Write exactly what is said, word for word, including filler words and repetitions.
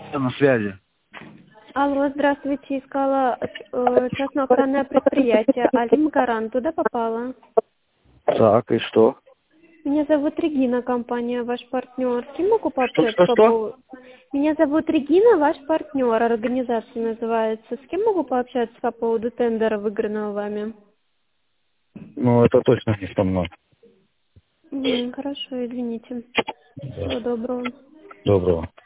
Я на связи. Алло, здравствуйте. Искала э, частное охранное предприятие Алим Гаран. Туда попала. Так, и что? Меня зовут Регина, компания ваш партнер. С кем могу Что, пообщаться что, по что? поводу... Меня зовут Регина, ваш партнер. Организация называется. С кем могу пообщаться по поводу тендера, выигранного вами? Ну, это точно не со мной. М, хорошо, извините. Да. Всего доброго. Доброго.